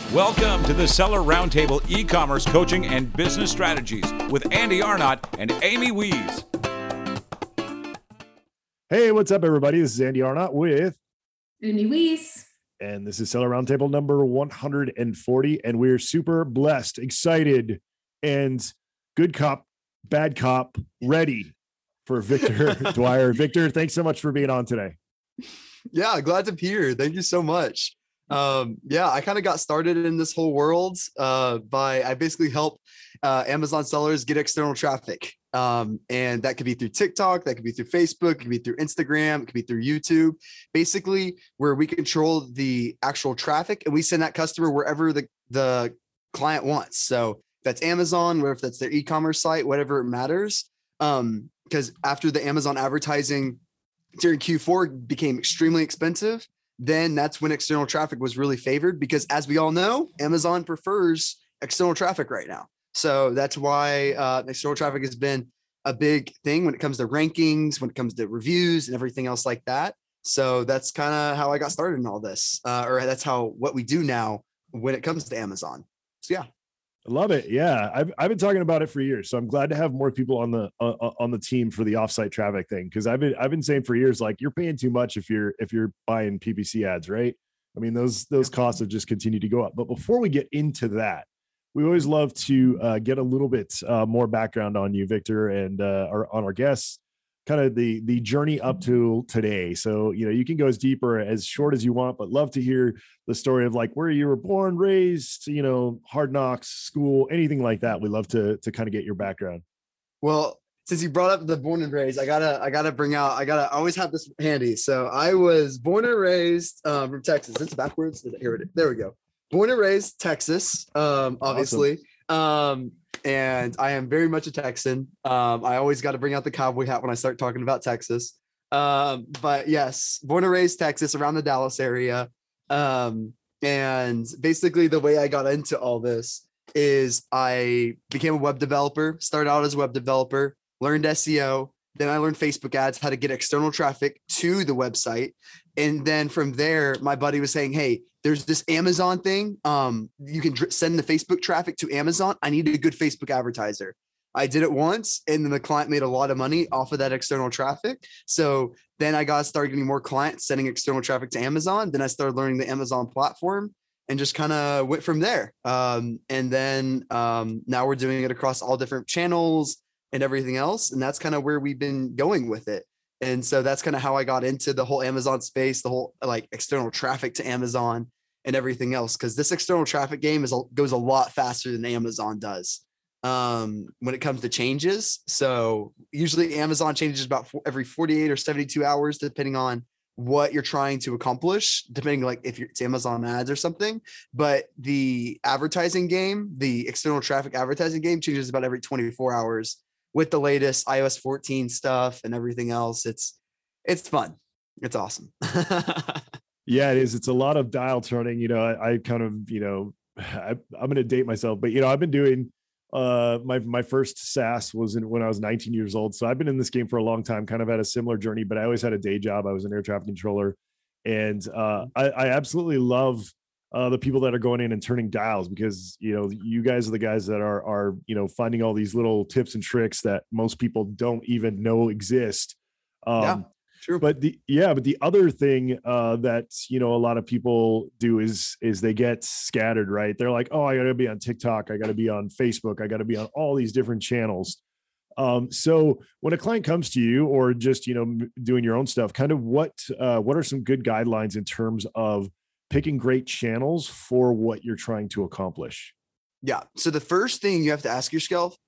Welcome to the Seller Roundtable e-commerce coaching and business strategies with Andy Arnott and Amy Wees. Hey, what's up, everybody? This is Andy Arnott with Amy Wees. And this is Seller Roundtable number 140. And we're super blessed, excited, and good cop, bad cop, ready for Victor Dwyer. Victor, thanks so much for being on today. Yeah, glad to be here. Thank you so much. I kind of got started in this whole world I basically help Amazon sellers get external traffic. And that could be through TikTok, that could be through Facebook, it could be through Instagram, it could be through YouTube, basically where we control the actual traffic and we send that customer wherever the client wants. So that's Amazon, or if that's their e-commerce site, whatever it matters. Because after the Amazon advertising during Q4 became extremely expensive, then that's when external traffic was really favored, because as we all know, Amazon prefers external traffic right now. So that's why external traffic has been a big thing when it comes to rankings, when it comes to reviews and everything else like that. So that's kind of how I got started in all this, or that's what we do now when it comes to Amazon. So yeah. I love it. Yeah. I've been talking about it for years. So I'm glad to have more people on the team for the offsite traffic thing. Cause I've been saying for years, like, you're paying too much if you're buying PPC ads, right? I mean, those costs have just continued to go up. But before we get into that, we always love to get a little bit more background on you, Victor, and on our guests, kind of the journey up to today. So, you can go as deep or as short as you want, but love to hear the story of like where you were born, raised, hard knocks, school, anything like that. We love to kind of get your background. Well, since you brought up the born and raised, I always have this handy. So I was born and raised from Texas. It's backwards. There we go. Born and raised Texas, obviously. Awesome. And I am very much a Texan. I always got to bring out the cowboy hat when I start talking about Texas. But yes, born and raised Texas, around the Dallas area. And basically the way I got into all this is I became a web developer, started out as a web developer, learned SEO. Then I learned Facebook ads, how to get external traffic to the website. And then from there, my buddy was saying, hey, there's this Amazon thing. You can send the Facebook traffic to Amazon. I need a good Facebook advertiser. I did it once, and then the client made a lot of money off of that external traffic. So then I started getting more clients sending external traffic to Amazon. Then I started learning the Amazon platform and just kind of went from there. And then now we're doing it across all different channels and everything else. And that's kind of where we've been going with it. And so that's kind of how I got into the whole Amazon space, the whole like external traffic to Amazon and everything else. Cause this external traffic game goes a lot faster than Amazon does when it comes to changes. So usually Amazon changes about every 48 or 72 hours, depending on what you're trying to accomplish, depending like if it's Amazon ads or something. But the advertising game, the external traffic advertising game, changes about every 24 hours. With the latest iOS 14 stuff and everything else. It's fun. It's awesome. Yeah, it is. It's a lot of dial turning. I kind of, I'm going to date myself, but I've been doing my first SaaS was when I was 19 years old. So I've been in this game for a long time, kind of had a similar journey, but I always had a day job. I was an air traffic controller, and I absolutely love the people that are going in and turning dials, because you guys are the guys that are finding all these little tips and tricks that most people don't even know exist. Yeah, true. But the other thing that a lot of people do is they get scattered, right? They're like, oh, I got to be on TikTok, I got to be on Facebook, I got to be on all these different channels. So when a client comes to you, or just doing your own stuff, kind of what are some good guidelines in terms of picking great channels for what you're trying to accomplish? Yeah. So the first thing you have to ask yourself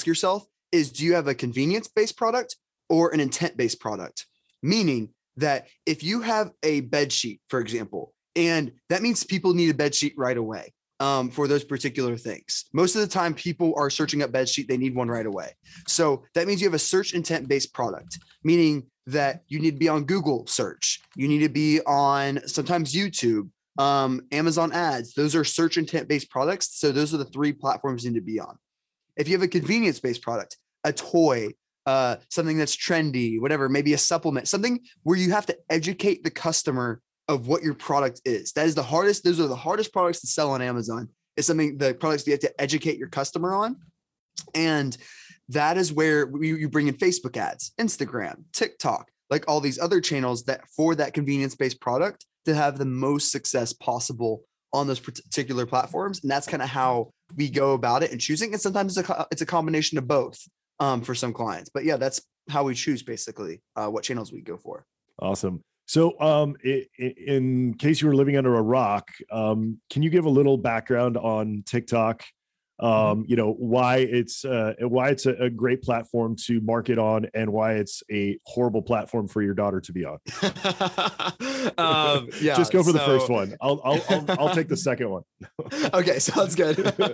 is, do you have a convenience-based product or an intent-based product? Meaning that if you have a bed sheet, for example, and that means people need a bed sheet right away for those particular things. Most of the time people are searching up bed sheet, they need one right away. So that means you have a search intent-based product, meaning that you need to be on Google search. You need to be on sometimes YouTube, Amazon ads. Those are search intent-based products. So those are the three platforms you need to be on. If you have a convenience-based product, a toy, something that's trendy, whatever, maybe a supplement, something where you have to educate the customer of what your product is. That is the hardest. Those are the hardest products to sell on Amazon. It's the products you have to educate your customer on. And that is where you bring in Facebook ads, Instagram, TikTok, like all these other channels that for that convenience-based product to have the most success possible on those particular platforms. And that's kind of how we go about it and choosing. And sometimes it's a combination of both for some clients. But yeah, that's how we choose basically what channels we go for. Awesome. So in case you were living under a rock, can you give a little background on TikTok? Why it's a great platform to market on and why it's a horrible platform for your daughter to be on. Yeah, just go for the first one. I'll take the second one. Okay, sounds good.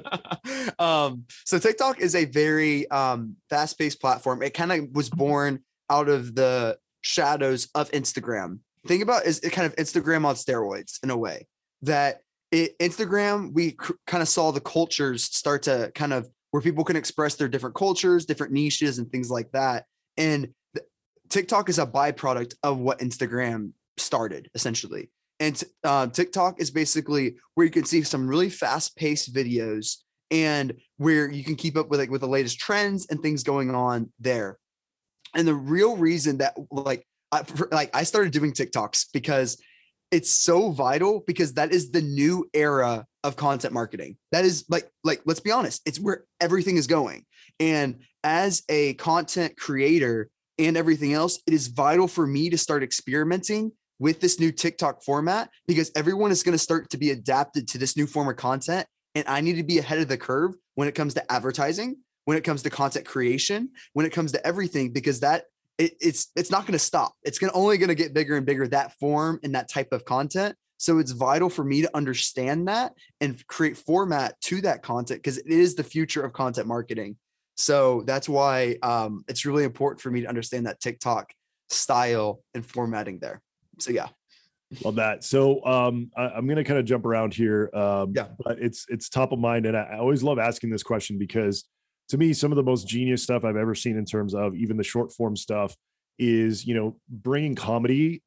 So TikTok is a very fast-paced platform. It kind of was born out of the shadows of Instagram. Think about is it kind of Instagram on steroids in a way that Instagram, we kind of saw the cultures start to kind of where people can express their different cultures, different niches and things like that. And TikTok is a byproduct of what Instagram started essentially. And TikTok is basically where you can see some really fast paced videos and where you can keep up with the latest trends and things going on there. And the real reason that I started doing TikToks because it's so vital because that is the new era of content marketing. That is like, let's be honest, it's where everything is going. And as a content creator and everything else, it is vital for me to start experimenting with this new TikTok format because everyone is going to start to be adapted to this new form of content. And I need to be ahead of the curve when it comes to advertising, when it comes to content creation, when it comes to everything, because it's not going to stop. It's only going to get bigger and bigger, that form and that type of content. So it's vital for me to understand that and create format to that content because it is the future of content marketing. So that's why it's really important for me to understand that TikTok style and formatting there. So yeah. Love that. So I'm going to kind of jump around here. But it's top of mind. And I always love asking this question because to me, some of the most genius stuff I've ever seen in terms of even the short form stuff is, bringing comedy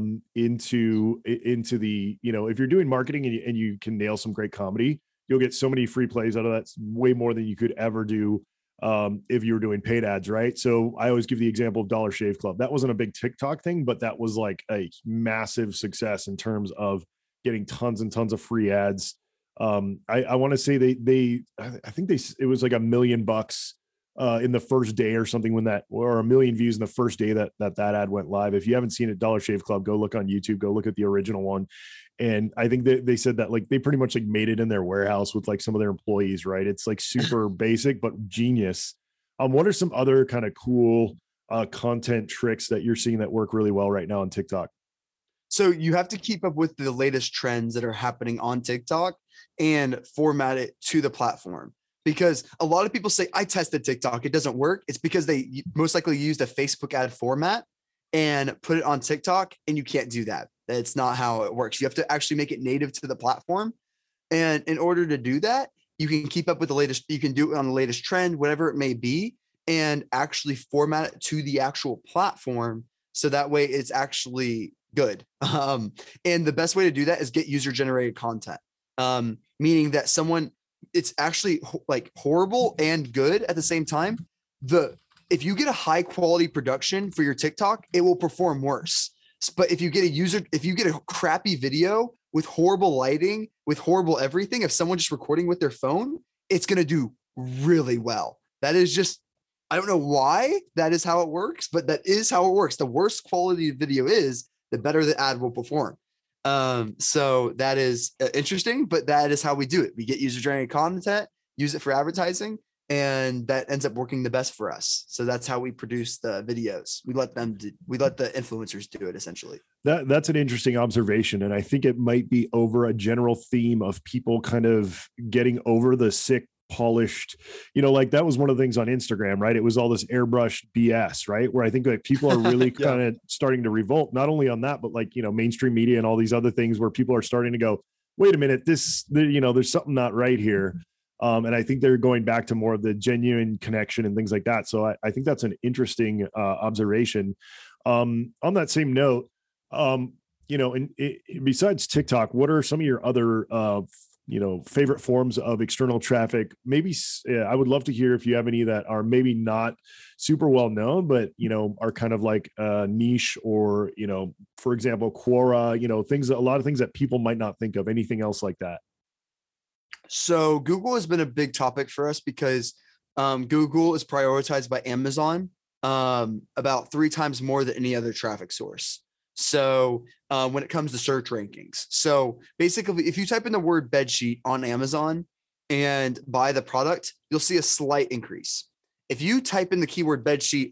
into the, if you're doing marketing and you can nail some great comedy, you'll get so many free plays out of that. It's way more than you could ever do if you were doing paid ads, right? So I always give the example of Dollar Shave Club. That wasn't a big TikTok thing, but that was like a massive success in terms of getting tons and tons of free ads. I want to say I think it was like $1 million in the first day or something or 1 million views in the first day that ad went live. If you haven't seen it, Dollar Shave Club, go look on YouTube, go look at the original one. And I think they said that like they pretty much like made it in their warehouse with like some of their employees, right? It's like super basic, but genius. What are some other kind of cool content tricks that you're seeing that work really well right now on TikTok? So you have to keep up with the latest trends that are happening on TikTok and format it to the platform. Because a lot of people say, I tested TikTok, it doesn't work. It's because they most likely used a Facebook ad format and put it on TikTok, and you can't do that. That's not how it works. You have to actually make it native to the platform. And in order to do that, you can keep up with the latest, you can do it on the latest trend, whatever it may be, and actually format it to the actual platform. So that way it's actually good. And the best way to do that is get user generated content. Meaning that it's actually like horrible and good at the same time. If you get a high quality production for your TikTok, it will perform worse. But if you get a crappy video with horrible lighting, with horrible everything, if someone just recording with their phone, it's going to do really well. That is just, I don't know why that is how it works, but that is how it works. The worse quality video is, the better the ad will perform. So that is interesting, but that is how we do it. We get user generated content, use it for advertising, and that ends up working the best for us. So that's how we produce the videos. We let the influencers do it essentially. That's an interesting observation. And I think it might be over a general theme of people kind of getting over the sick, polished, like that was one of the things on Instagram, right? It was all this airbrushed BS, right? Where I think like people are really kind of starting to revolt, not only on that, but like, mainstream media and all these other things where people are starting to go, wait a minute, there's something not right here. And I think they're going back to more of the genuine connection and things like that. So I think that's an interesting observation. On that same note, and besides TikTok, what are some of your other, favorite forms of external traffic? Maybe I would love to hear if you have any that are maybe not super well known, but, are kind of like niche or, for example, Quora, a lot of things that people might not think of. Anything else like that? So Google has been a big topic for us because Google is prioritized by Amazon about 3 times more than any other traffic source. So when it comes to search rankings, so basically, if you type in the word bedsheet on Amazon and buy the product, you'll see a slight increase. If you type in the keyword bedsheet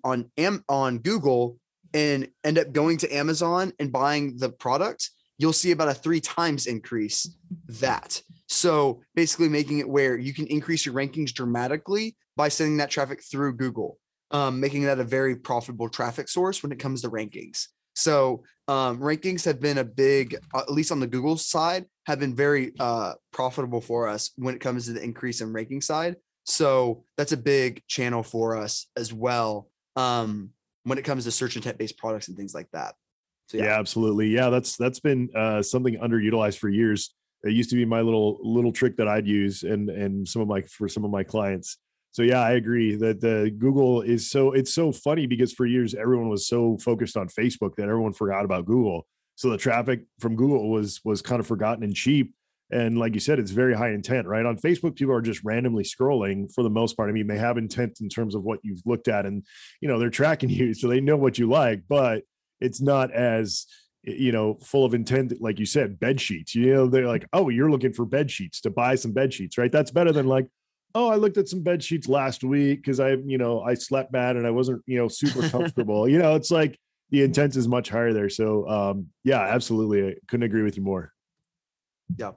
on Google and end up going to Amazon and buying the product, you'll see about a 3 times increase that. So basically making it where you can increase your rankings dramatically by sending that traffic through Google, making that a very profitable traffic source when it comes to rankings. So rankings have been a big, at least on the Google side, have been very profitable for us when it comes to the increase in ranking side. So that's a big channel for us as well when it comes to search intent-based products and things like that. So, yeah, absolutely. Yeah, that's been something underutilized for years. It used to be my little trick that I'd use and for some of my clients. So yeah, I agree that the Google it's so funny because for years everyone was so focused on Facebook that everyone forgot about Google. So the traffic from Google was kind of forgotten and cheap. And like you said, it's very high intent, right? On Facebook, people are just randomly scrolling for the most part. I mean, they have intent in terms of what you've looked at and, they're tracking you. So they know what you like, but it's not as, full of intent. Like you said, bed sheets, they're like, oh, you're looking for bed sheets to buy some bed sheets, right? That's better than like, oh, I looked at some bed sheets last week because I slept bad and I wasn't, super comfortable. It's like the intent is much higher there. So yeah, absolutely. I couldn't agree with you more. Yeah.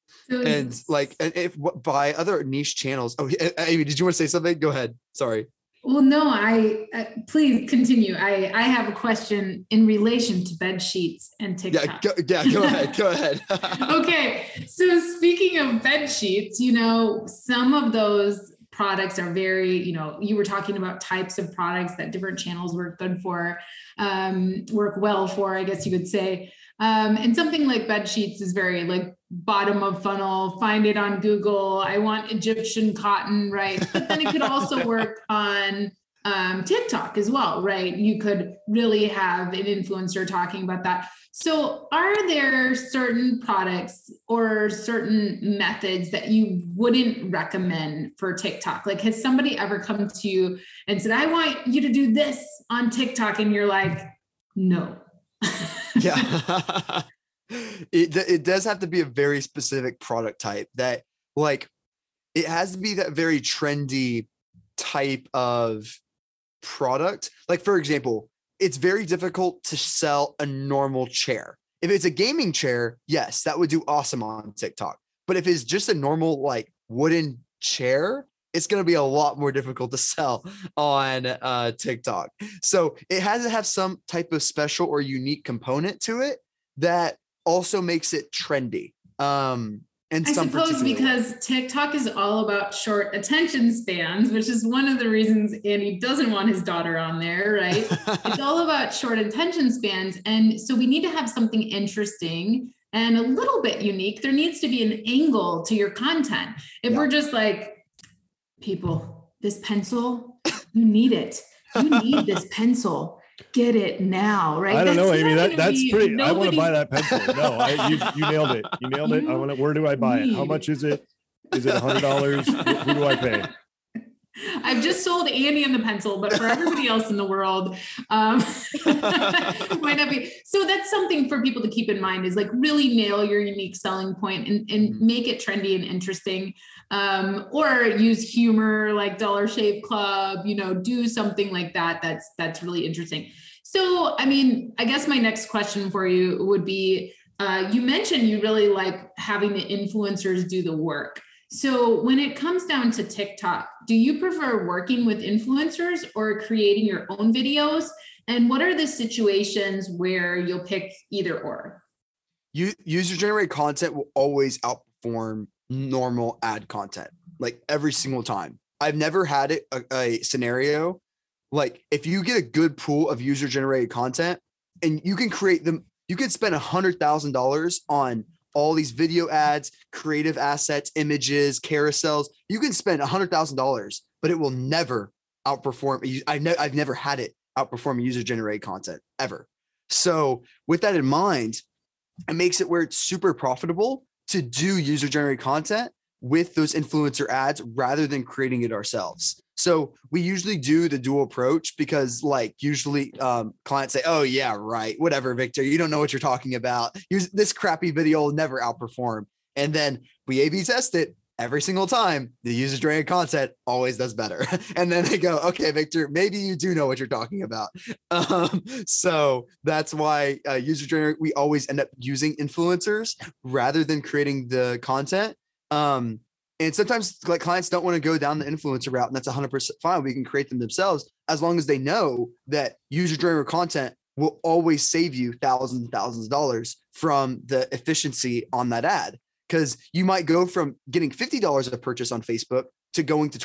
And like, if by other niche channels. Oh, Amy, did you want to say something? Go ahead. Sorry. Well, no, please continue. I have a question in relation to bed sheets and TikTok. Go ahead. Go ahead. Okay. So speaking of bed sheets, some of those products are very, you were talking about types of products that different channels work well for, I guess you could say. And something like bed sheets is very like bottom of funnel, find it on Google. I want Egyptian cotton, right? But then it could also work on TikTok as well, right? You could really have an influencer talking about that. So are there certain products or certain methods that you wouldn't recommend for TikTok? Like, has somebody ever come to you and said, I want you to do this on TikTok? And you're like, no. Yeah. It does have to be a very specific product type that, like, it has to be that very trendy type of product. Like, for example, it's very difficult to sell a normal chair. If it's a gaming chair, yes, that would do awesome on TikTok. But if it's just a normal like wooden chair, it's going to be a lot more difficult to sell on TikTok. So it has to have some type of special or unique component to it that also makes it trendy. And I suppose because TikTok is all about short attention spans, which is one of the reasons Andy doesn't want his daughter on there, right? It's all about short attention spans. And so we need to have something interesting and a little bit unique. There needs to be an angle to your content. If we're just like, people, this pencil, you need it. You need this pencil. Get it now, right? I don't know, Amy. That's pretty. I want to buy that pencil. No, you nailed it. You nailed it. I want to. Where do I buy it? How much is it? Is it $100? Who do I pay? I've just sold Andy and the pencil, but for everybody else in the world, might not be. So that's something for people to keep in mind is like really nail your unique selling point and make it trendy and interesting. Or use humor like Dollar Shave Club, do something like that. That's really interesting. So, I mean, I guess my next question for you would be, you mentioned you really like having the influencers do the work. So when it comes down to TikTok, do you prefer working with influencers or creating your own videos? And what are the situations where you'll pick either or? User-generated content will always outperform normal ad content, like every single time. I've never had a scenario like if you get a good pool of user-generated content and you can create them, You could spend $100,000 on all these video ads, creative assets, images, carousels. You can spend $100,000, but it will never outperform. I've never had it outperform user-generated content ever. So with that in mind, it makes it where it's super profitable to do user-generated content with those influencer ads rather than creating it ourselves. So we usually do the dual approach because like usually clients say, oh yeah, right. Whatever, Victor, you don't know what you're talking about. This crappy video will never outperform. And then we A/B test it every single time. The user-generated content always does better. And then they go, okay, Victor, maybe you do know what you're talking about. So that's why user-generated, we always end up using influencers rather than creating the content. And sometimes like clients don't want to go down the influencer route, and that's 100% fine. We can create them themselves as long as they know that user-generated content will always save you thousands and thousands of dollars from the efficiency on that ad. Because you might go from getting $50 a purchase on Facebook to going to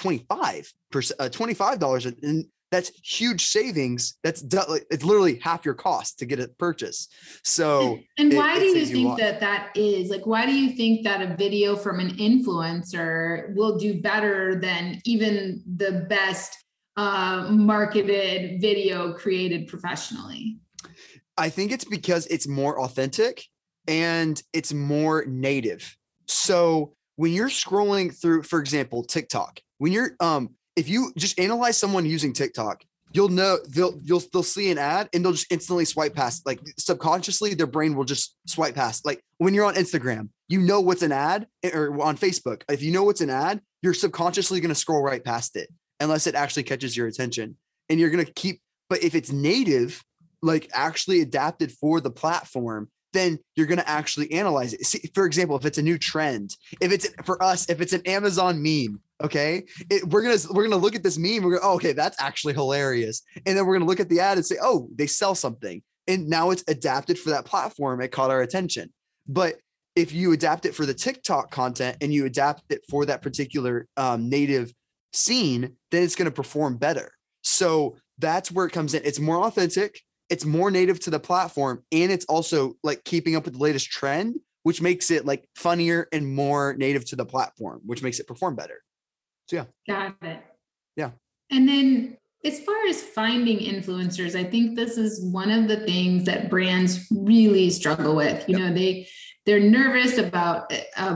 $25, and that's huge savings. It's literally half your cost to get a purchase. So, and why do you think that is? Like, why do you think that a video from an influencer will do better than even the best marketed video created professionally? I think it's because it's more authentic and it's more native. So when you're scrolling through, for example, TikTok, when you're if you just analyze someone using TikTok, you'll know they'll see an ad and they'll just instantly swipe past. Like subconsciously, their brain will just swipe past. Like when you're on Instagram, you know what's an ad, or on Facebook, if you know what's an ad, you're subconsciously going to scroll right past it unless it actually catches your attention. And you're going to keep. But if it's native, like actually adapted for the platform, then you're going to actually analyze it. See, for example, if it's a new trend, if it's an Amazon meme, okay, we're going to look at this meme. We're going, oh, okay, that's actually hilarious. And then we're going to look at the ad and say, oh, they sell something. And now it's adapted for that platform. It caught our attention. But if you adapt it for the TikTok content and you adapt it for that particular native scene, then it's going to perform better. So that's where it comes in. It's more authentic. It's more native to the platform, and it's also like keeping up with the latest trend, which makes it like funnier and more native to the platform, which makes it perform better. So yeah. Got it. Yeah. And then as far as finding influencers, I think this is one of the things that brands really struggle with. You know, they're nervous about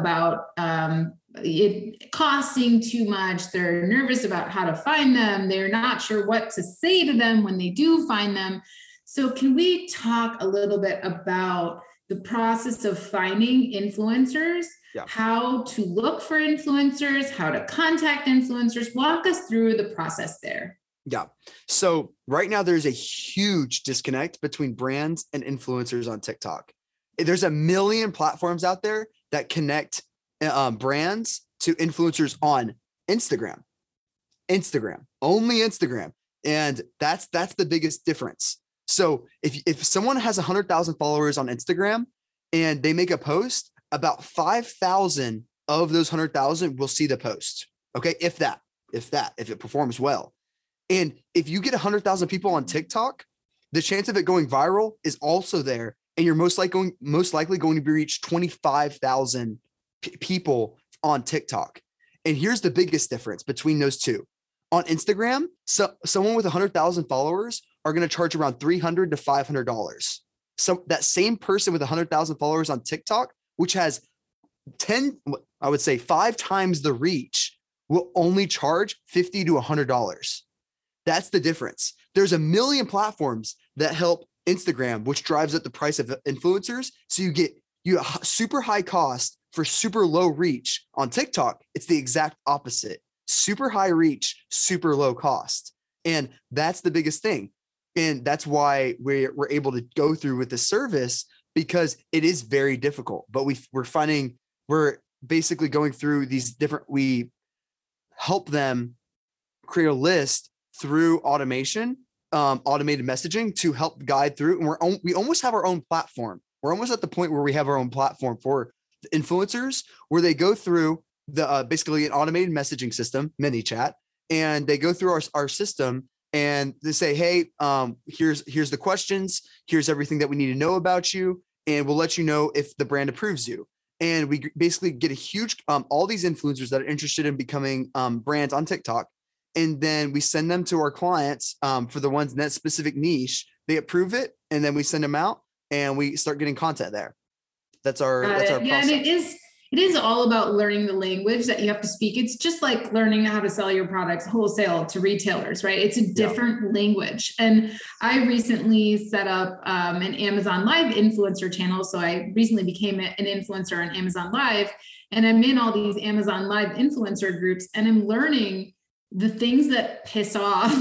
it costing too much. They're nervous about how to find them. They're not sure what to say to them when they do find them. So can we talk a little bit about the process of finding influencers, how to look for influencers, how to contact influencers? Walk us through the process there. Yeah. So right now there's a huge disconnect between brands and influencers on TikTok. There's 1 million platforms out there that connect brands to influencers on Instagram, only Instagram. And that's the biggest difference. So if someone has 100,000 followers on Instagram and they make a post, about 5,000 of those 100,000 will see the post. Okay. If it performs well. And if you get 100,000 people on TikTok, the chance of it going viral is also there. And you're most likely going to be reached 25,000 people on TikTok. And here's the biggest difference between those two. On Instagram, someone with 100,000 followers are going to charge around $300 to $500. So that same person with 100,000 followers on TikTok, which has 5 times the reach, will only charge $50 to $100. That's the difference. There's 1 million platforms that help Instagram, which drives up the price of influencers. So you get super high cost for super low reach. On TikTok, it's the exact opposite. Super high reach, super low cost. And that's the biggest thing. And that's why we're able to go through with this service, because it is very difficult. But we're basically going through these we help them create a list through automation, automated messaging to help guide through. And we almost have our own platform. We're almost at the point where we have our own platform for influencers, where they go through the basically an automated messaging system, ManyChat, and they go through our system and they say, hey, here's the questions, here's everything that we need to know about you, and we'll let you know if the brand approves you. And we basically get a huge, all these influencers that are interested in becoming brands on TikTok. And then we send them to our clients for the ones in that specific niche. They approve it, and then we send them out, and we start getting content there. That's our process. And it is all about learning the language that you have to speak. It's just like learning how to sell your products wholesale to retailers, right? It's a different language. And I recently set up an Amazon Live influencer channel. So I recently became an influencer on Amazon Live, and I'm in all these Amazon Live influencer groups, and I'm learning the things that piss off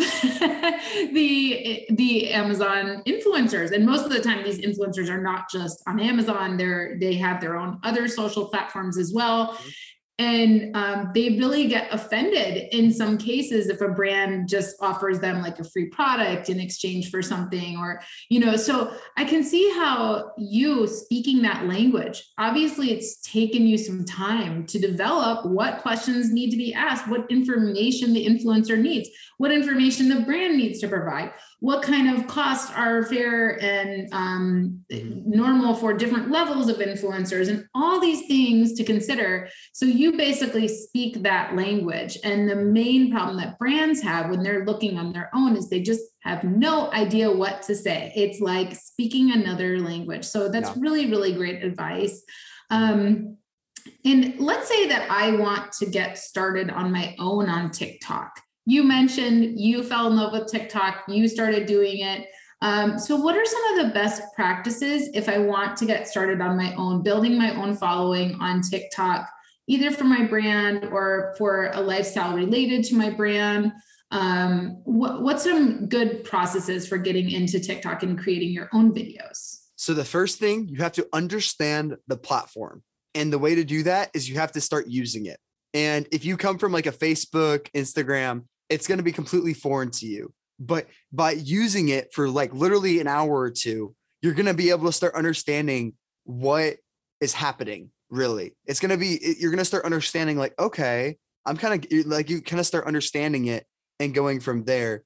the Amazon influencers. And most of the time, these influencers are not just on Amazon, they have their own other social platforms as well. And they really get offended in some cases if a brand just offers them like a free product in exchange for something, or, so I can see how you speaking that language, obviously it's taken you some time to develop what questions need to be asked, what information the influencer needs, what information the brand needs to provide, what kind of costs are fair and normal for different levels of influencers, and all these things to consider. So you basically speak that language. And the main problem that brands have when they're looking on their own is they just have no idea what to say. It's like speaking another language. So that's really, really great advice. And let's say that I want to get started on my own on TikTok. You mentioned you fell in love with TikTok, you started doing it. So what are some of the best practices if I want to get started on my own, building my own following on TikTok, either for my brand or for a lifestyle related to my brand? What's some good processes for getting into TikTok and creating your own videos? So the first thing, you have to understand the platform. And the way to do that is you have to start using it. And if you come from like a Facebook, Instagram, it's going to be completely foreign to you. But by using it for like literally an hour or two, you're going to be able to start understanding what is happening. Really, you're going to start understanding like, okay, I'm kind of like, you kind of start understanding it and going from there.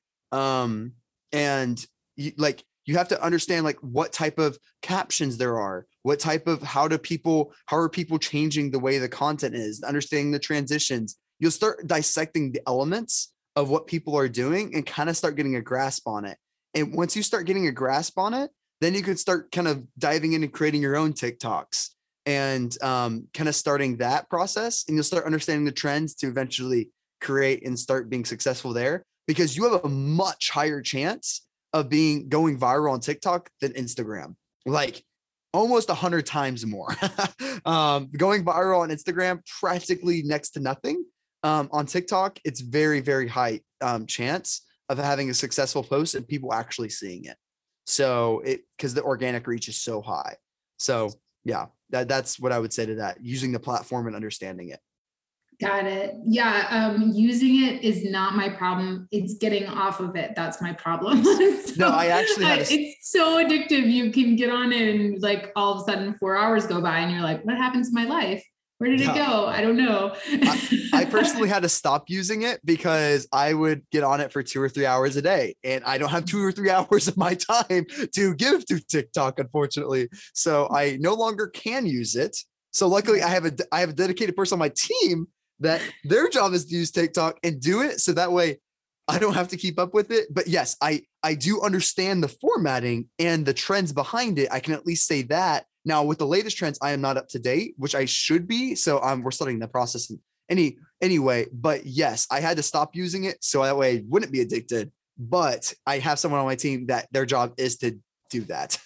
And you have to understand like what type of captions there are, how are people changing the way the content is, understanding the transitions. You'll start dissecting the elements of what people are doing and kind of start getting a grasp on it. And once you start getting a grasp on it, then you can start kind of diving into creating your own TikToks and kind of starting that process. And you'll start understanding the trends to eventually create and start being successful there, because you have a much higher chance of going viral on TikTok than Instagram, like almost 100 times more. Going viral on Instagram, practically next to nothing. On TikTok, it's very, very high chance of having a successful post and people actually seeing it. So because the organic reach is so high. So yeah, that's what I would say to that, using the platform and understanding it. Got it. Yeah. Using it is not my problem. It's getting off of it. That's my problem. No, I actually it's so addictive. You can get on it and like all of a sudden 4 hours go by and you're like, what happened to my life? Where did it go? I don't know. I personally had to stop using it because I would get on it for 2 or 3 hours a day, and I don't have 2 or 3 hours of my time to give to TikTok, unfortunately. So I no longer can use it. So luckily I have a dedicated person on my team that their job is to use TikTok and do it. So that way I don't have to keep up with it. But yes, I do understand the formatting and the trends behind it. I can at least say that. Now, with the latest trends, I am not up to date, which I should be. So we're starting the process anyway. But yes, I had to stop using it so that way I wouldn't be addicted. But I have someone on my team that their job is to do that.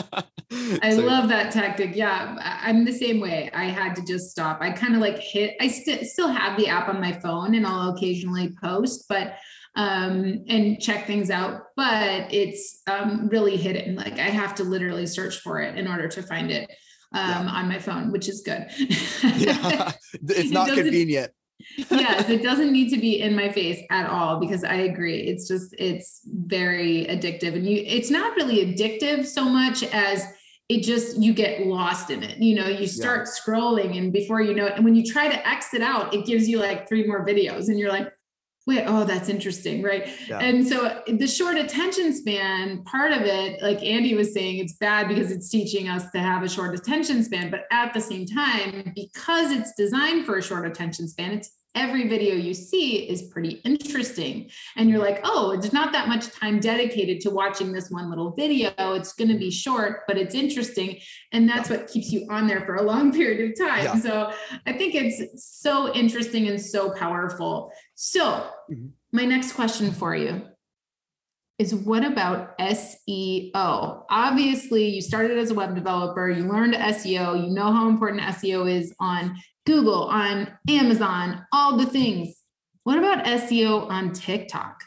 I love that tactic. Yeah, I'm the same way. I had to just stop. I kind of like I still have the app on my phone and I'll occasionally post, but and check things out, but it's really hidden. Like I have to literally search for it in order to find it on my phone, which is good. Yeah, it's not convenient. Yes, it doesn't need to be in my face at all, because I agree. It's very addictive, and it's not really addictive so much as you get lost in it. You start scrolling, and before you know it, and when you try to exit out, it gives you like 3 more videos and you're like, Wait, oh, that's interesting, right? Yeah. And so the short attention span, part of it, like Andy was saying, it's bad because it's teaching us to have a short attention span. But at the same time, because it's designed for a short attention span, it's every video you see is pretty interesting. And you're like, oh, it's not that much time dedicated to watching this one little video. It's going to be short, but it's interesting. And that's what keeps you on there for a long period of time. Yeah. So I think it's so interesting and so powerful. So my next question for you is, what about SEO? Obviously, you started as a web developer, you learned SEO, you know how important SEO is on Google, on Amazon, all the things. What about SEO on TikTok?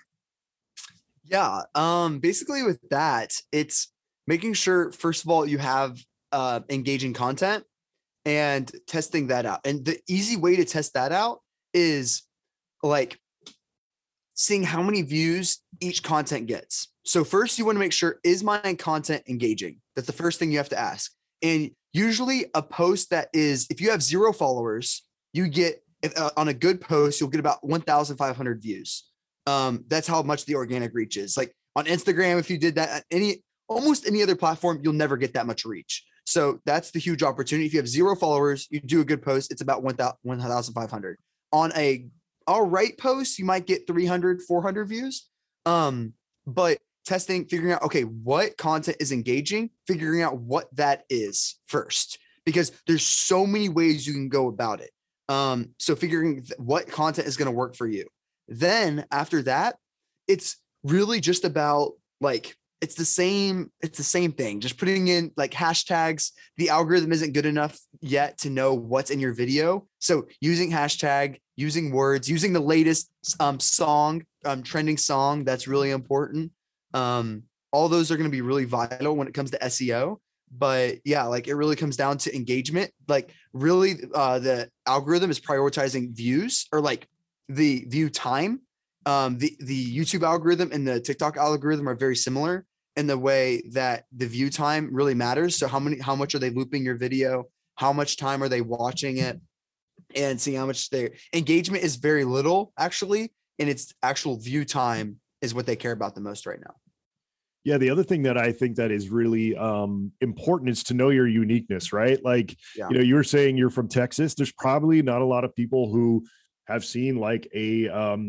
Yeah. Basically with that, it's making sure, first of all, you have engaging content and testing that out. And the easy way to test that out is like seeing how many views each content gets. So first you want to make sure, is my content engaging? That's the first thing you have to ask. And usually a post that is, if you have 0 followers, you get, on a good post, you'll get about 1,500 views. That's how much the organic reach is. Like on Instagram, if you did that at almost any other platform, you'll never get that much reach. So that's the huge opportunity. If you have 0 followers, you do a good post, it's about 1,500. On a all right post, you might get 300, 400 views. But testing, figuring out, okay, what content is engaging, figuring out what that is first, because there's so many ways you can go about it. So figuring what content is going to work for you. Then after that, it's really just about like, it's the same thing. Just putting in like hashtags. The algorithm isn't good enough yet to know what's in your video. So using hashtag, using words, using the latest song, trending song, that's really important. All those are going to be really vital when it comes to SEO. But yeah, like it really comes down to engagement. Like really, the algorithm is prioritizing views, or like the view time. The YouTube algorithm and the TikTok algorithm are very similar in the way that the view time really matters. So how much are they looping your video? How much time are they watching it? And seeing how much their engagement is very little actually. And it's actual view time is what they care about the most right now. Yeah. The other thing that I think that is really important is to know your uniqueness, right? Like, you were saying you're from Texas. There's probably not a lot of people who have seen like a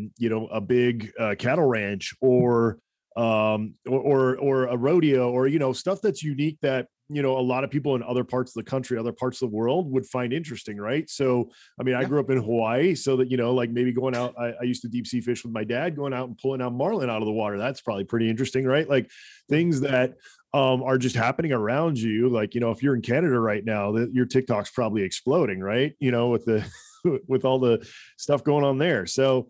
big cattle ranch or a rodeo, or, stuff that's unique that, a lot of people in other parts of the country, other parts of the world would find interesting. Right. So, I mean, I grew up in Hawaii, so that, like maybe going out, I used to deep sea fish with my dad, going out and pulling out marlin out of the water. That's probably pretty interesting, right? Like things that are just happening around you. Like, if you're in Canada right now, your TikTok's probably exploding, right? With the, with all the stuff going on there. So,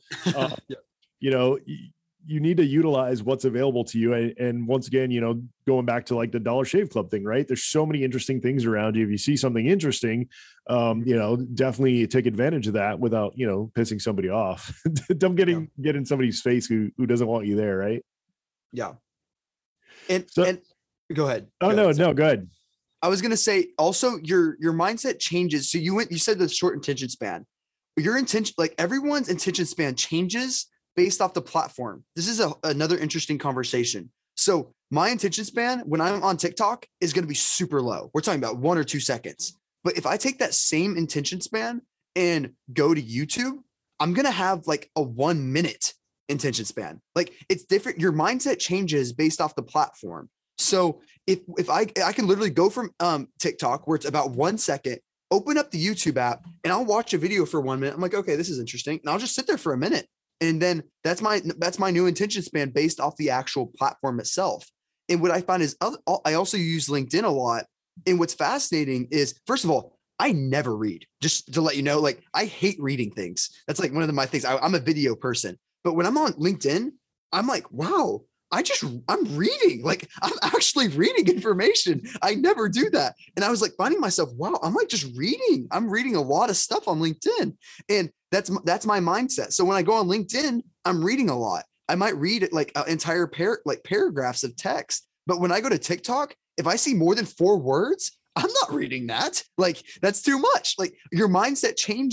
you need to utilize what's available to you. And once again, going back to like the Dollar Shave Club thing, right? There's so many interesting things around you. If you see something interesting, definitely take advantage of that without, pissing somebody off. Don't get in somebody's face who doesn't want you there. Right. Yeah. And go ahead. Oh, no, go ahead. I was going to say also your mindset changes. So you said the short attention span, your intention, like everyone's attention span changes based off the platform. This is another interesting conversation. So my attention span when I'm on TikTok is going to be super low. We're talking about 1 or 2 seconds. But if I take that same attention span and go to YouTube, I'm going to have like a 1 minute attention span. Like it's different. Your mindset changes based off the platform. So if I can literally go from TikTok where it's about 1 second, open up the YouTube app and I'll watch a video for 1 minute. I'm like, okay, this is interesting. And I'll just sit there for a minute. And then that's my new attention span based off the actual platform itself. And what I find is I also use LinkedIn a lot. And what's fascinating is, first of all, I never read, just to let you know, like I hate reading things. That's like one of my things. I'm a video person, but when I'm on LinkedIn, I'm like, wow, I'm reading, like I'm actually reading information. I never do that. And I was like finding myself, wow, I'm like just reading. I'm reading a lot of stuff on LinkedIn. And that's my mindset. So when I go on LinkedIn, I'm reading a lot. I might read like an entire paragraphs of text. But when I go to TikTok, if I see more than 4 words, I'm not reading that. Like that's too much. Like your mindset changes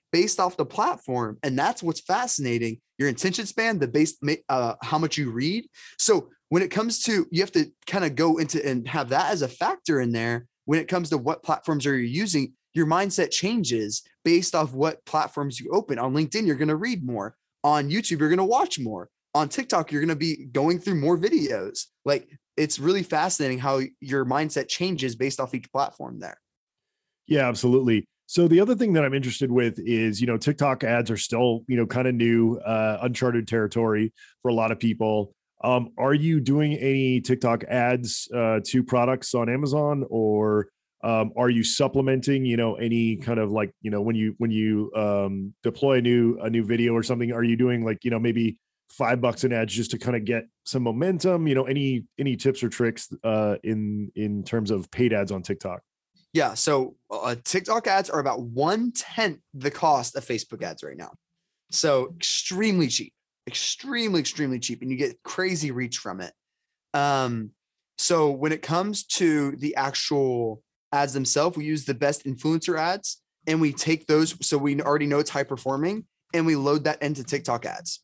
based off the platform. And that's what's fascinating. Your attention span, how much you read. So when it comes to, you have to kind of go into and have that as a factor in there. When it comes to what platforms are you using, your mindset changes based off what platforms you open. On LinkedIn, you're going to read more. On YouTube, you're going to watch more. On TikTok, you're going to be going through more videos. Like, it's really fascinating how your mindset changes based off each platform there. Yeah, absolutely. So the other thing that I'm interested with is, TikTok ads are still, kind of new, uncharted territory for a lot of people. Are you doing any TikTok ads to products on Amazon, or are you supplementing, any kind of like, when you deploy a new video or something, are you doing like, maybe $5 an ad just to kind of get some momentum? Any tips or tricks in terms of paid ads on TikTok? Yeah. So TikTok ads are about 1/10 the cost of Facebook ads right now. So extremely cheap, extremely cheap. And you get crazy reach from it. So when it comes to the actual ads themselves, we use the best influencer ads, and we take those. So we already know it's high performing, and we load that into TikTok ads.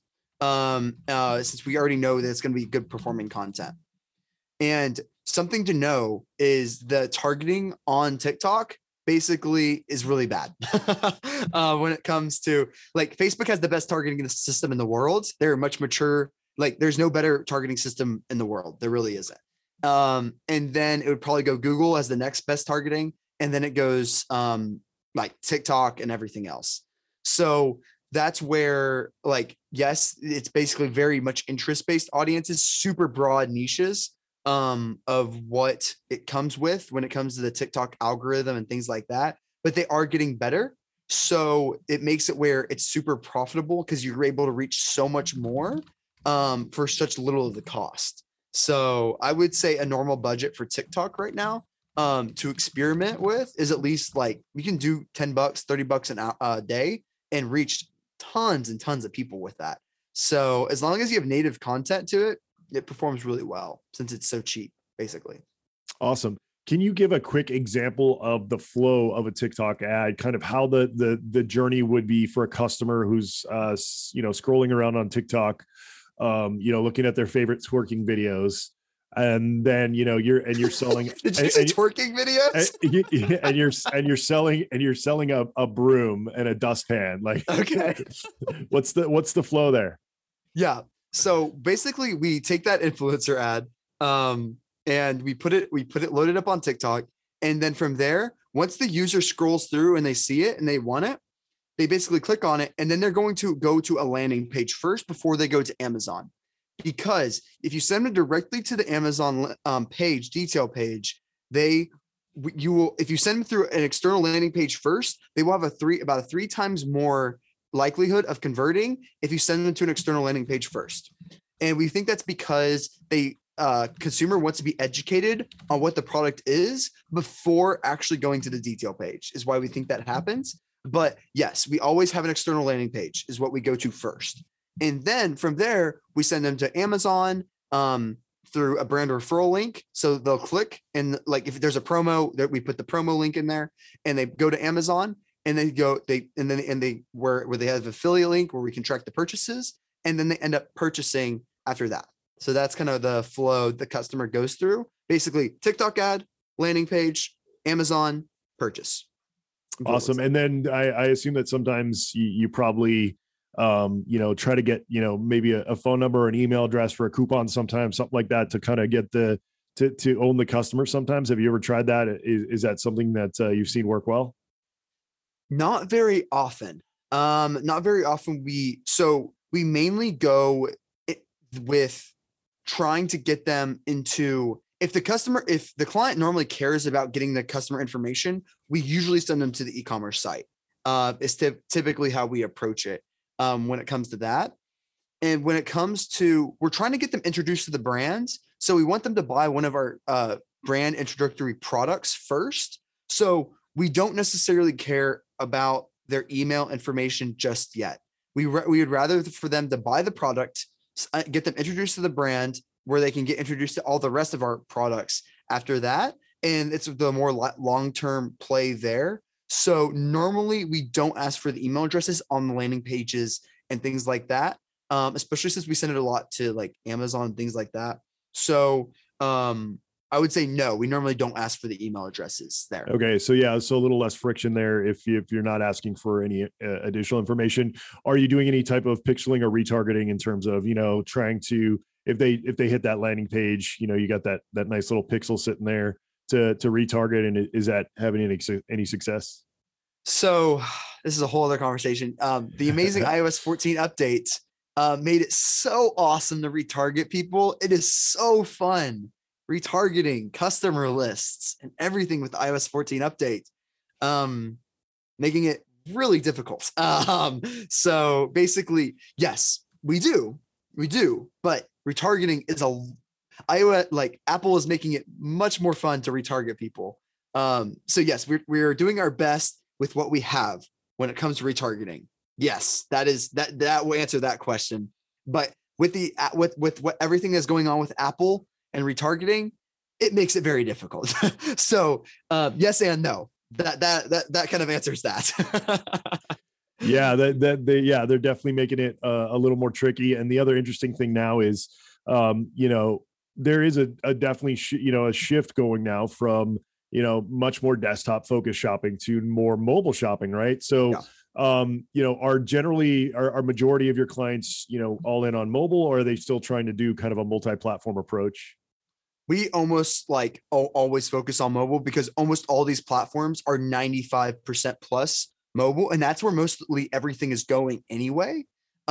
Since we already know that it's going to be good performing content. And something to know is the targeting on TikTok basically is really bad. When it comes to, like, Facebook has the best targeting system in the world. They're much mature. Like, there's no better targeting system in the world. There really isn't. And then it would probably go Google as the next best targeting. And then it goes like TikTok and everything else. So that's where, like, yes, it's basically very much interest-based audiences, super broad niches of what it comes with when it comes to the TikTok algorithm and things like that, but they are getting better. So it makes it where it's super profitable because you're able to reach so much more for such little of the cost. So I would say a normal budget for TikTok right now to experiment with is at least, like, we can do $10, $30 a day and reach tons and tons of people with that. So as long as you have native content to it, it performs really well since it's so cheap, basically. Awesome. Can you give a quick example of the flow of a TikTok ad, kind of how the journey would be for a customer who's scrolling around on TikTok, looking at their favorite twerking videos, and then you're selling Did you say twerking videos? and you're selling a broom and a dustpan. Like, okay. What's the flow there? Yeah. So basically we take that influencer ad and we put it loaded up on TikTok. And then from there, once the user scrolls through and they see it and they want it, they basically click on it. And then they're going to go to a landing page first before they go to Amazon. Because if you send them directly to the Amazon page, detail page, if you send them through an external landing page first, they will have about a 3 times more likelihood of converting if you send them to an external landing page first. And we think that's because the consumer wants to be educated on what the product is before actually going to the detail page, is why we think that happens. But yes, we always have an external landing page is what we go to first. And then from there, we send them to Amazon through a brand referral link. So they'll click, and like, if there's a promo, that we put the promo link in there, and they go to Amazon. And they where they have affiliate link where we can track the purchases, and then they end up purchasing after that. So that's kind of the flow the customer goes through. Basically, TikTok ad, landing page, Amazon, purchase. Awesome. And then I assume that sometimes you probably try to get maybe a phone number or an email address for a coupon, sometimes something like that, to kind of get to own the customer. Sometimes, have you ever tried that? Is that something that you've seen work well? Not very often. Not very often. We mainly go with trying to get them into, if the client normally cares about getting the customer information, we usually send them to the e-commerce site. It's typically how we approach it when it comes to that. And when it comes to, we're trying to get them introduced to the brands. So we want them to buy one of our brand introductory products first. So we don't necessarily care about their email information just yet. We would rather for them to buy the product, get them introduced to the brand, where they can get introduced to all the rest of our products after that. And it's the more long-term play there. So normally we don't ask for the email addresses on the landing pages and things like that, especially since we send it a lot to like Amazon and things like that. So I would say no, we normally don't ask for the email addresses there. Okay, so yeah, so a little less friction there if you're not asking for any additional information. Are you doing any type of pixeling or retargeting in terms of, you know, trying to, if they hit that landing page, you know, you got that nice little pixel sitting there to retarget, and is that having any success? So this is a whole other conversation. The amazing iOS 14 update made it so awesome to retarget people. It is so fun retargeting customer lists and everything with the iOS 14 update, making it really difficult. So basically, yes, we do, but retargeting is iOS, like Apple is making it much more fun to retarget people. So yes, we're doing our best with what we have when it comes to retargeting. Yes, that will answer that question. But with what everything that's going on with Apple and retargeting, it makes it very difficult. So yes and no. That kind of answers that. Yeah, they're definitely making it a little more tricky. And the other interesting thing now is, you know, there is a definitely a shift going now from, you know, much more desktop focused shopping to more mobile shopping, right? So you know, are majority of your clients, you know, all in on mobile, or are they still trying to do kind of a multi-platform approach? We almost like always focus on mobile because almost all these platforms are 95% plus mobile, and that's where mostly everything is going anyway,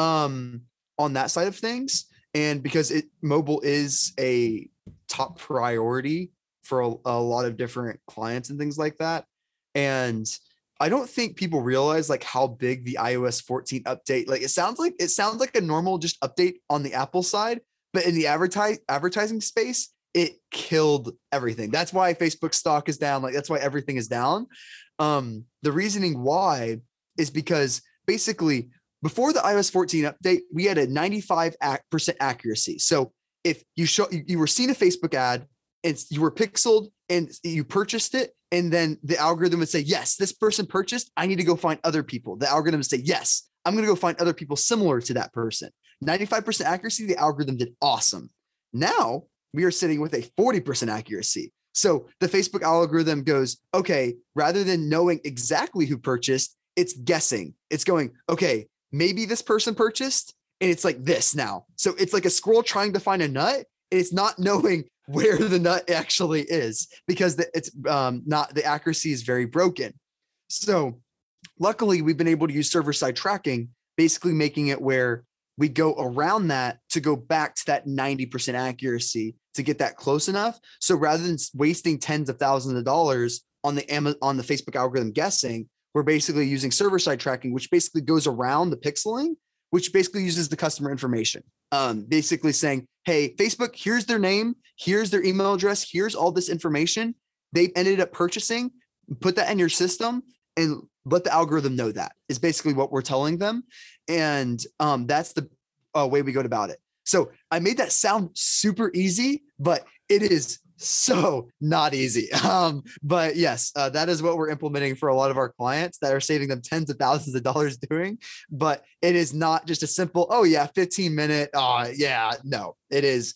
on that side of things. And because mobile is a top priority for a lot of different clients and things like that. And I don't think people realize like how big the iOS 14 update, like it sounds like a normal just update on the Apple side, but in the advertising space, it killed everything. That's why Facebook stock is down. Like that's why everything is down. The reasoning why is because basically before the iOS 14 update, we had a 95% accuracy. So if you were seeing a Facebook ad and you were pixeled and you purchased it, and then the algorithm would say, yes, this person purchased, I need to go find other people. The algorithm would say, yes, I'm going to go find other people similar to that person. 95% accuracy, the algorithm did awesome. Now we are sitting with a 40% accuracy. So the Facebook algorithm goes, okay, rather than knowing exactly who purchased, it's guessing. It's going, okay, maybe this person purchased, and it's like this now. So it's like a squirrel trying to find a nut, and it's not knowing where the nut actually is because it's not, the accuracy is very broken. So luckily we've been able to use server-side tracking, basically making it where we go around that to go back to that 90% accuracy to get that close enough. So rather than wasting tens of thousands of dollars on the Facebook algorithm guessing, we're basically using server-side tracking, which basically goes around the pixeling, which basically uses the customer information. Basically saying, hey, Facebook, here's their name, here's their email address, here's all this information. They ended up purchasing, put that in your system and let the algorithm know that is basically what we're telling them. And that's the way we go about it. So I made that sound super easy, but it is so not easy. But yes, that is what we're implementing for a lot of our clients that are saving them tens of thousands of dollars doing. But it is not just a simple, oh yeah, 15-minute. Yeah, no, it is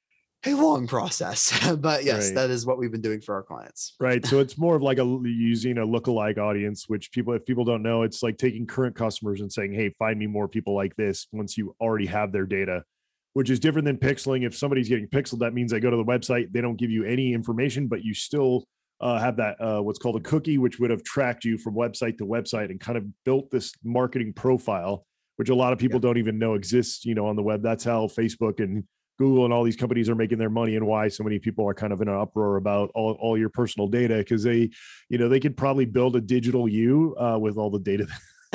a long process. But yes, Right. That is what we've been doing for our clients. Right. So it's more of like using a lookalike audience, which if people don't know, it's like taking current customers and saying, hey, find me more people like this once you already have their data, which is different than pixeling. If somebody's getting pixeled, that means they go to the website, they don't give you any information, but you still have that what's called a cookie, which would have tracked you from website to website and kind of built this marketing profile, which a lot of people don't even know exists, on the web. That's how Facebook and Google and all these companies are making their money, and why so many people are kind of in an uproar about all your personal data, because they could probably build a digital you with all the data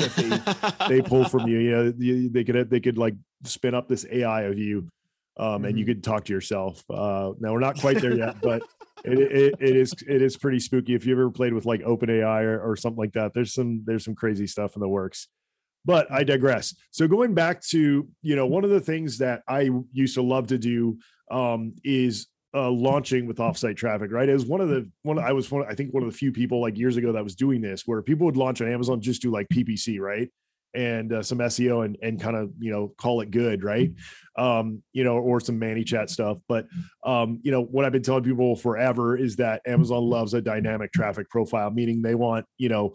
that they pull from you. They could like spin up this AI of you, and you could talk to yourself. Now we're not quite there yet, but it is pretty spooky. If you ever played with like OpenAI or something like that, there's some crazy stuff in the works. But I digress. So going back to, one of the things that I used to love to do is launching with offsite traffic, right? It was I think one of the few people like years ago that was doing this, where people would launch on Amazon, just do like PPC, right? And some SEO and kind of, call it good, right? Or some ManyChat stuff. But, what I've been telling people forever is that Amazon loves a dynamic traffic profile, meaning they want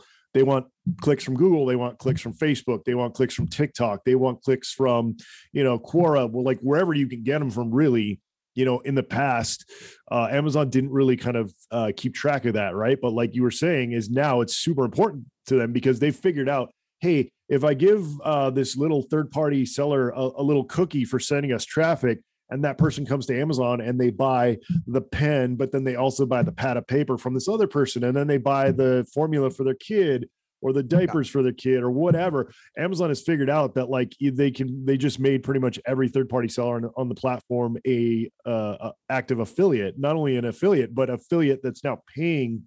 clicks from Google, they want clicks from Facebook, they want clicks from TikTok, they want clicks from, Quora, well, like wherever you can get them from, really. In the past, Amazon didn't really kind of keep track of that, right? But like you were saying, is now it's super important to them because they've figured out, hey, if I give this little third-party seller a little cookie for sending us traffic, and that person comes to Amazon and they buy the pen, but then they also buy the pad of paper from this other person, and then they buy the formula for their kid or the diapers for their kid or whatever. Amazon has figured out that like they just made pretty much every third-party seller on the platform a active affiliate, not only an affiliate, but affiliate that's now paying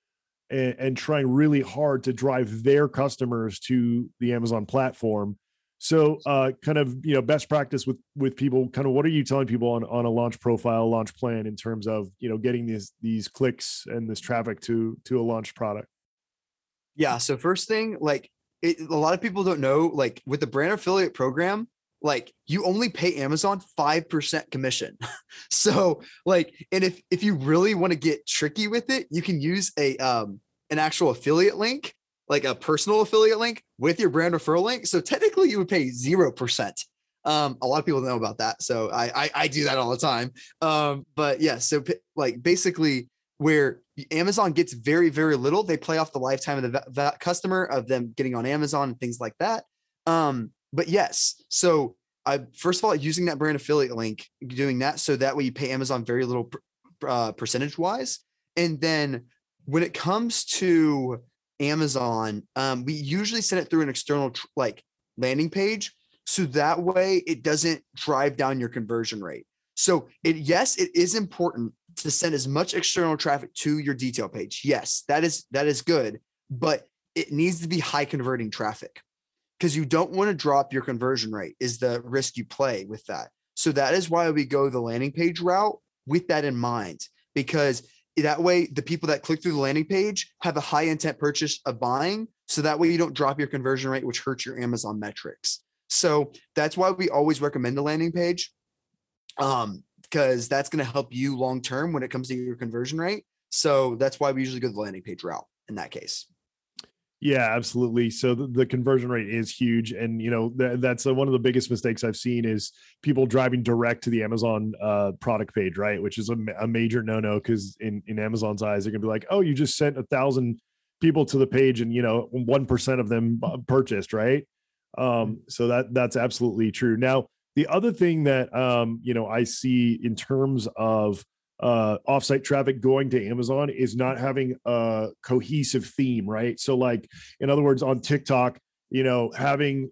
and trying really hard to drive their customers to the Amazon platform. So kind of, best practice with people, kind of what are you telling people on a launch profile, launch plan in terms of, getting these clicks and this traffic to a launch product? Yeah. So first thing, a lot of people don't know, like with the brand affiliate program, like you only pay Amazon 5% commission. So and if you really want to get tricky with it, you can use an actual affiliate link, like a personal affiliate link with your brand referral link. So technically you would pay 0%. A lot of people know about that. So I do that all the time. But yeah, so basically where Amazon gets very, very little, they play off the lifetime of the customer, of them getting on Amazon and things like that. But yes, so first of all, using that brand affiliate link, doing that, so that way you pay Amazon very little percentage wise. And then when it comes to Amazon, we usually send it through an external landing page, so that way it doesn't drive down your conversion rate. So it is important to send as much external traffic to your detail page. Yes, that is good, but it needs to be high converting traffic, because you don't want to drop your conversion rate is the risk you play with that. So that is why we go the landing page route with that in mind, because that way the people that click through the landing page have a high intent purchase of buying. So that way you don't drop your conversion rate, which hurts your Amazon metrics. So that's why we always recommend the landing page. Because that's going to help you long-term when it comes to your conversion rate. So that's why we usually go the landing page route in that case. Yeah, absolutely. So the conversion rate is huge. And, that's one of the biggest mistakes I've seen is people driving direct to the Amazon product page, right? Which is a major no-no, because in Amazon's eyes, they're gonna be like, oh, you just sent 1,000 people to the page and, 1% of them purchased, right? So that's absolutely true. Now, the other thing that, I see in terms of offsite traffic going to Amazon is not having a cohesive theme, right? So like, in other words, on TikTok, having,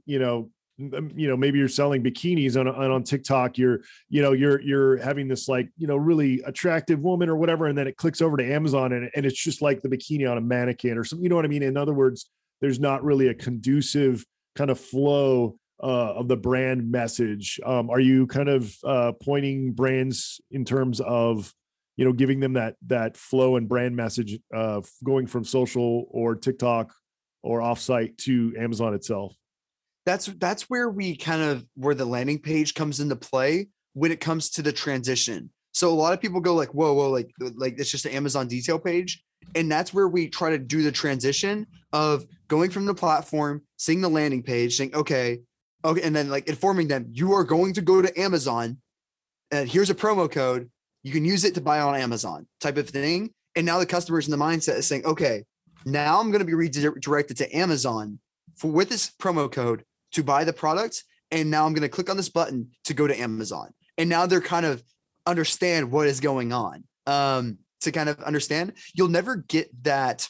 maybe you're selling bikinis on TikTok, you're having this really attractive woman or whatever, and then it clicks over to Amazon and it's just like the bikini on a mannequin or something, you know what I mean? In other words, there's not really a conducive kind of flow of the brand message. Are you kind of pointing brands in terms of, giving them that flow and brand message going from social or TikTok or offsite to Amazon itself? That's where where the landing page comes into play when it comes to the transition. So a lot of people go like, whoa, like it's just an Amazon detail page. And that's where we try to do the transition of going from the platform, seeing the landing page, saying, okay, and then informing them, you are going to go to Amazon and here's a promo code. You can use it to buy on Amazon type of thing. And now the customer's in the mindset is saying, okay, now I'm going to be redirected to Amazon with this promo code to buy the product. And now I'm going to click on this button to go to Amazon. And now they're kind of understand what is going on. To kind of understand, you'll never get that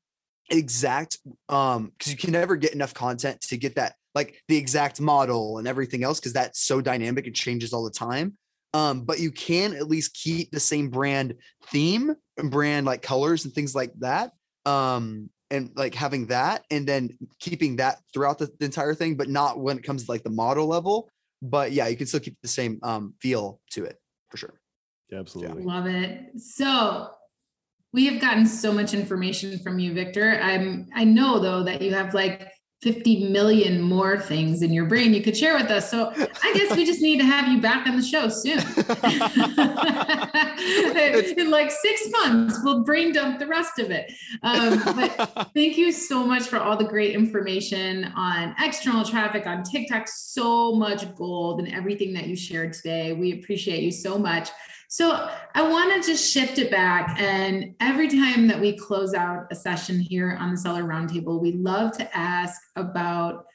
exact, because you can never get enough content to get that, like the exact model and everything else, because that's so dynamic. It changes all the time. But you can at least keep the same brand theme and brand colors and things like that. And having that and then keeping that throughout the entire thing, but not when it comes to the model level. But yeah, you can still keep the same feel to it for sure. Absolutely. Love it. So we have gotten so much information from you, Victor. I know though that you have like 50 million more things in your brain you could share with us. So I guess we just need to have you back on the show soon. In like 6 months, we'll brain dump the rest of it. But thank you so much for all the great information on external traffic, on TikTok. So much gold in everything that you shared today. We appreciate you so much. So I want to just shift it back. And every time that we close out a session here on the Seller Roundtable, we love to ask about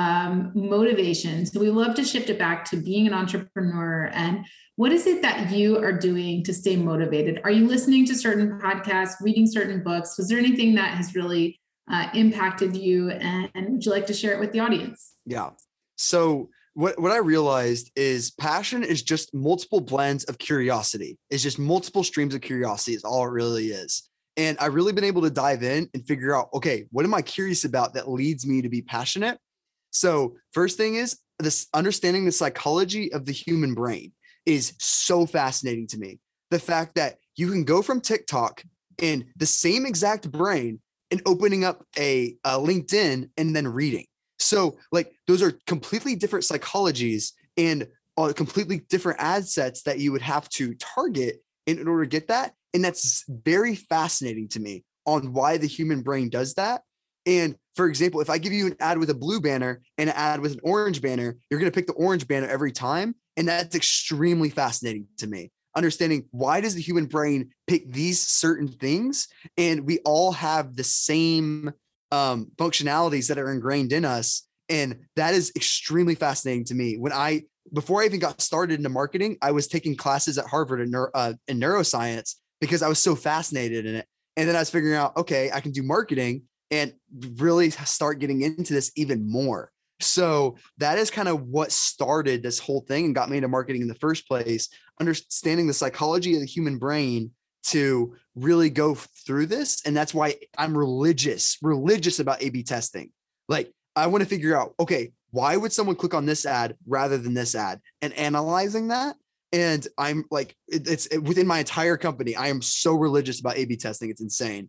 motivation. So we love to shift it back to being an entrepreneur. And what is it that you are doing to stay motivated? Are you listening to certain podcasts, reading certain books? Was there anything that has really impacted you? And would you like to share it with the audience? Yeah. So what I realized is passion is just multiple blends of curiosity. It's just multiple streams of curiosity is all it really is. And I've really been able to dive in and figure out, okay, what am I curious about that leads me to be passionate? So first thing is this understanding the psychology of the human brain is so fascinating to me. The fact that you can go from TikTok in the same exact brain and opening up a LinkedIn and then reading. So like those are completely different psychologies and completely different ad sets that you would have to target in order to get that. And that's very fascinating to me on why the human brain does that. And for example, if I give you an ad with a blue banner and an ad with an orange banner, you're going to pick the orange banner every time. And that's extremely fascinating to me. Understanding why does the human brain pick these certain things? And we all have the same functionalities that are ingrained in us. And that is extremely fascinating to me. Before I even got started into marketing, I was taking classes at Harvard in neuroscience because I was so fascinated in it. And then I was figuring out, okay, I can do marketing and really start getting into this even more. So that is kind of what started this whole thing and got me into marketing in the first place, understanding the psychology of the human brain to really go through this. And that's why I'm religious about A/B testing. Like I want to figure out, okay, why would someone click on this ad rather than this ad, and analyzing that. And I'm like, it's within my entire company. I am so religious about A/B testing. It's insane.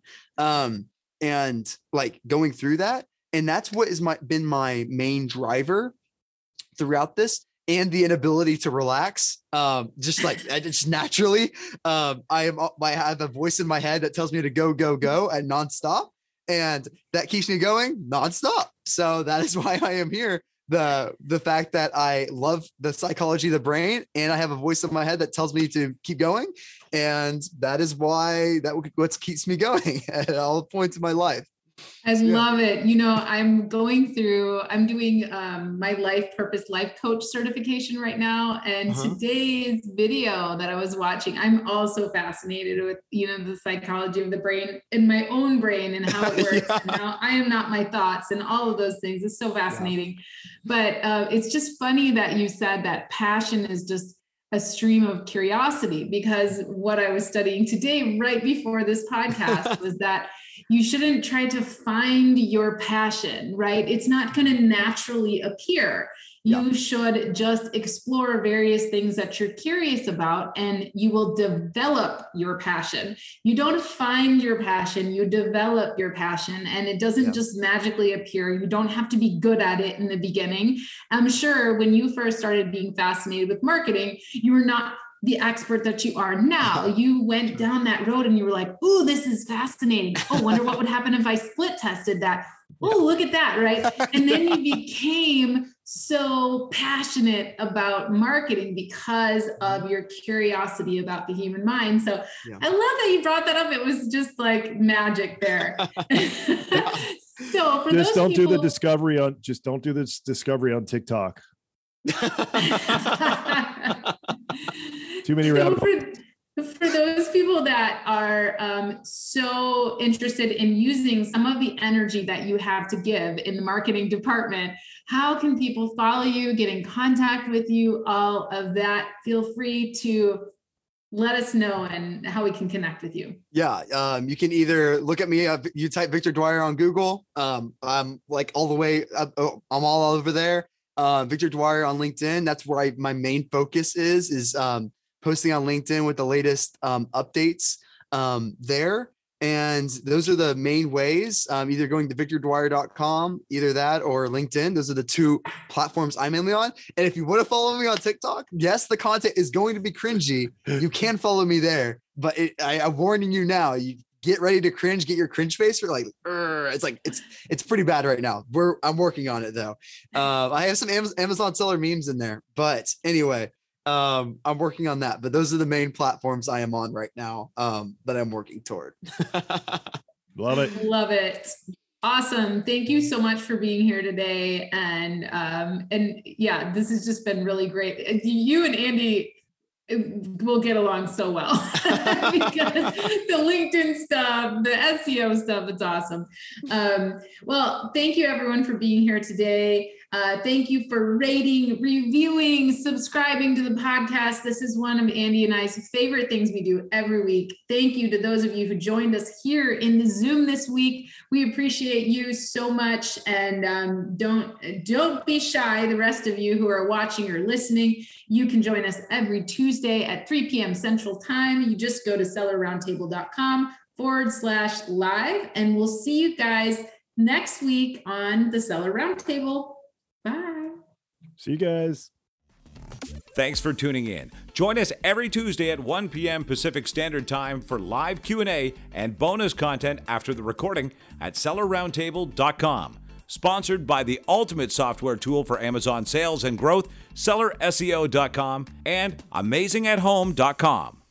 And like going through that. And that's what is been my main driver throughout this. And the inability to relax, just naturally. I have a voice in my head that tells me to go and nonstop, and that keeps me going nonstop. So that is why I am here. The fact that I love the psychology of the brain, and I have a voice in my head that tells me to keep going, and that is why what keeps me going at all points in my life. I love it. You know, I'm doing my life purpose life coach certification right now. And today's video that I was watching, I'm also fascinated with, the psychology of the brain in my own brain and how it works. And how I am not my thoughts and all of those things. It's so fascinating. But it's just funny that you said that passion is just a stream of curiosity, because what I was studying today, right before this podcast, was that you shouldn't try to find your passion, right? It's not going to naturally appear. You should just explore various things that you're curious about, and you will develop your passion. You don't find your passion, you develop your passion, and it doesn't just magically appear. You don't have to be good at it in the beginning. I'm sure when you first started being fascinated with marketing, you were not the expert that you are now. You went down that road and you were like, "Ooh, this is fascinating. Oh, wonder what would happen if I split tested that. Oh, look at that." Right. And then you became so passionate about marketing because of your curiosity about the human mind. So I love that you brought that up. It was just like magic there. So for just don't do this discovery on TikTok. Too many rabbit holes. For those people that are so interested in using some of the energy that you have to give in the marketing department, how can people follow you, get in contact with you, all of that? Feel free to let us know and how we can connect with you. Yeah, you can either look at me, you type Victor Dwyer on Google. I'm like all the way up, I'm all over there. Victor Dwyer on LinkedIn. That's where my main focus is posting on LinkedIn with the latest updates there. And those are the main ways, either going to victordwyer.com, either that or LinkedIn. Those are the two platforms I'm mainly on. And if you want to follow me on TikTok, yes, the content is going to be cringy. You can follow me there, but I'm warning you now, you get ready to cringe, get your cringe face for like, it's pretty bad right now. I'm working on it though. I have some Amazon seller memes in there, but anyway, I'm working on that, but those are the main platforms I am on right now that I'm working toward. Love it. Love it. Awesome. Thank you so much for being here today. And yeah, this has just been really great. You and Andy will get along so well because the LinkedIn stuff, the SEO stuff, it's awesome. Well, thank you everyone for being here today. Thank you for rating, reviewing, subscribing to the podcast. This is one of Andy and I's favorite things we do every week. Thank you to those of you who joined us here in the Zoom this week. We appreciate you so much. And don't be shy, the rest of you who are watching or listening. You can join us every Tuesday at 3 p.m. Central Time. You just go to sellerroundtable.com/live, and we'll see you guys next week on the Seller Roundtable. Bye. See you guys. Thanks for tuning in. Join us every Tuesday at 1 p.m. Pacific Standard Time for live Q&A and bonus content after the recording at sellerroundtable.com. Sponsored by the ultimate software tool for Amazon sales and growth, sellerseo.com and amazingathome.com.